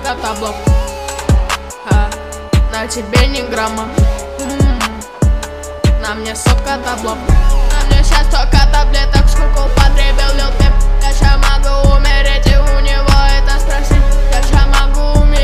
сука, табло. На тебе ни грамма. На мне, сука, табло. На мне сейчас только таблеток, сколько употребил лил пеп. Я ща могу умереть и у него это спросить. Я ща могу умереть.